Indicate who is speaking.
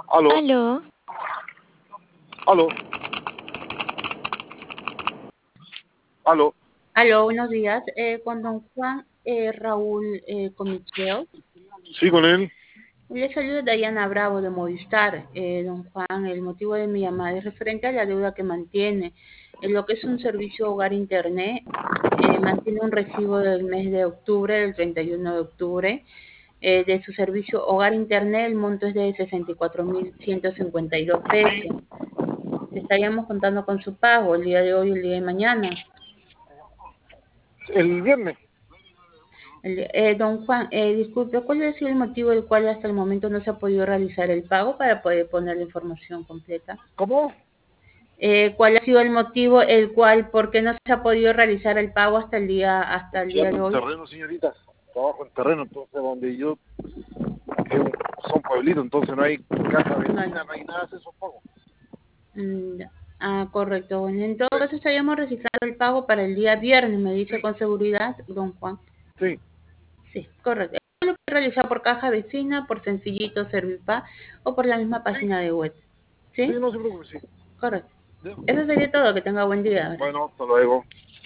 Speaker 1: Aló,
Speaker 2: Aló,
Speaker 1: aló, aló.
Speaker 3: Aló, buenos días. Con don Juan Raúl Comicheo.
Speaker 1: Sí, con él.
Speaker 3: Le saluda Dayana Bravo de Movistar. Don Juan, el motivo de mi llamada es referente a la deuda que mantiene. En lo que es un servicio hogar internet, mantiene un recibo del mes de octubre, del 31 de octubre. De su servicio hogar internet, el monto es de 64.152 pesos. Estaríamos contando con su pago el día de hoy y el día de mañana.
Speaker 1: El viernes.
Speaker 3: Don Juan, disculpe, ¿cuál ha sido el motivo del cual hasta el momento no se ha podido realizar el pago para poder poner la información completa?
Speaker 1: ¿Cómo?
Speaker 3: ¿Cuál ha sido el motivo el cual, por qué no se ha podido realizar el pago hasta el
Speaker 1: Ya
Speaker 3: día de
Speaker 1: en
Speaker 3: hoy?
Speaker 1: terreno, señorita. Trabajo en terreno, entonces donde yo son pueblitos, entonces no hay casa
Speaker 3: No,
Speaker 1: vecina, no hay nada de esos pagos.
Speaker 3: mm, correcto. Bueno, en todo caso estaríamos registrando el pago para el día viernes, me dice con seguridad, don Juan.
Speaker 1: Sí,
Speaker 3: Sí, correcto. Lo puede realizar por caja vecina, por Sencillito, Servipa o por la misma página de web.
Speaker 1: sí,
Speaker 3: ¿Sí?
Speaker 1: no se preocupe, sí.
Speaker 3: Correcto.
Speaker 1: Ya.
Speaker 3: Eso sería todo. Que tenga buen día.
Speaker 1: Bueno, hasta luego.